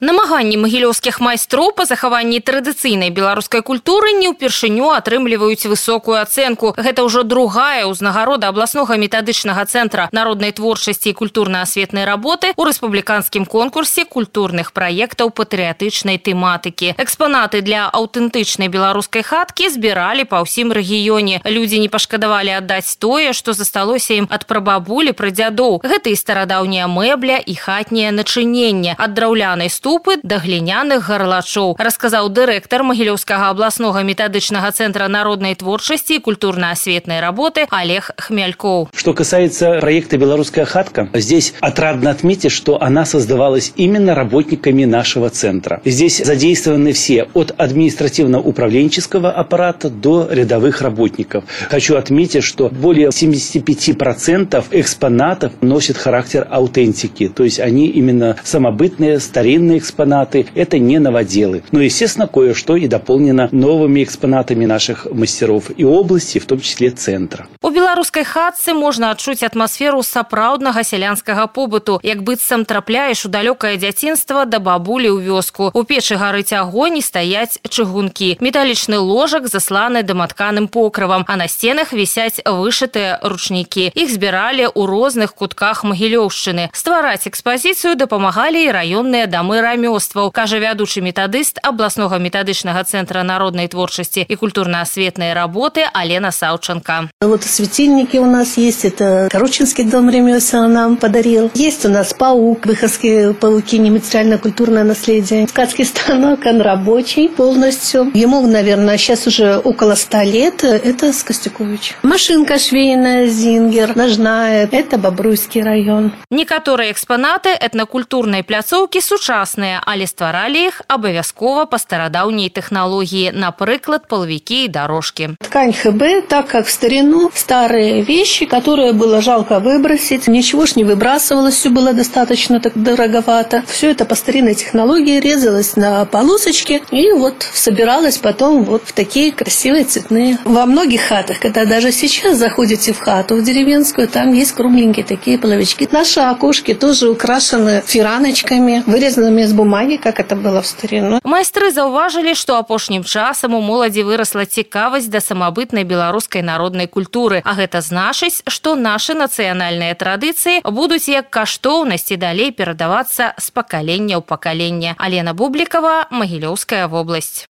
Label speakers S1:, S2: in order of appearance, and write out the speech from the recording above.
S1: Намаганні магілёўскіх майстроў па захаванні традыцыйнай беларускай культуры не ўпершыню атрымліваюць высокую ацэнку. Гэта ўжо другая ўзнагарода абласнога метадычнага цэнтра народнай творчасці і культурна-асветнай работы ў рэспубліканскім конкурсе культурных праектаў патрыятычнай тэматыкі. Экспанаты для аўтэнтычнай беларускай хаткі збіралі па ўсім рэгіёне. Людзі не пашкадавалі аддаць тое, што засталося ім ад прабабулі, прадзядоў. Гэта і старадаўняя мэбля, і хатняе начыненне, ад драўлянай ступы да гліняных гарлачоў, расказаў дырэктар Магілёўскага абласнога метадычнага центра народной творчасти и культурно-осветной работы Олег Хмельков.
S2: Что касается проекта «Белорусская хатка», здесь отрадно отметить, что она создавалась именно работниками нашего центра. Здесь задействованы все, от административно-управленческого аппарата до рядовых работников. Хочу отметить, что более 75% экспонатов носят характер аутентики, то есть они именно самобытные, старинные экспонаты, это не новоделы. Но, естественно, кое-что и дополнено новыми экспонатами наших мастеров и области, в том числе центра.
S1: У беларускай хатцы можна адчуць атмасферу сапраўднага сялянскага побыту, як быццам трапляеш у далёкае дзяцінства да бабулі ў вёску. У печы гарыць агонь і стаяць чыгункі. Металічны ложак засланы даматканым покрывам, а на сценах вісяць вышытыя ручнікі. Іх збіралі ў розных кутках Магілёўшчыны. Ствараць экспазіцыю дапамагалі і раённыя дамы рамёстваў, кажа вядучы метадыст абласнога метадычнага центра народной творчасти и культурно-осветной работы Алена Савченко.
S3: Вот светильники у нас есть, это Корочинский дом ремесел нам подарил. Есть у нас паук, выходские пауки, нематериально-культурное наследие. Ткацкий станок, он рабочий полностью. Ему, наверное, сейчас уже около 100 лет. Это Скостюкович. Машинка швейная, Зингер, ножная. Это Бобруйский район.
S1: Некаторыя экспонаты этнокультурной пляцоўкі сучасныя, але стваралі іх абавязкова па старадаўняй тэхналогіі, напрыклад, палавікі і дорожки.
S3: Ткань ХБ, так как в старину старые вещи, которые было жалко выбросить, ничего ж не выбрасывалось, все было достаточно так дороговато. Все это по старинной технологии резалось на полосочки и вот собиралось потом вот в такие красивые цветные. Во многих хатах, когда даже сейчас заходите в хату, в деревенскую, там есть кругленькие такие половички. Наши окошки тоже украшены фираночками, вырезанными из бумаги, как это было в старину.
S1: Майстры заўважылі, што апошнім часам у моладзі вырасла цікавасць да самабытнай беларускай народнай культуры, а гэта значыць, што нашы нацыянальныя традыцыі будуць як каштоўнасці далей перадавацца з пакалення ў пакаленне. Алена Бублікова, Магілёўская вобласць.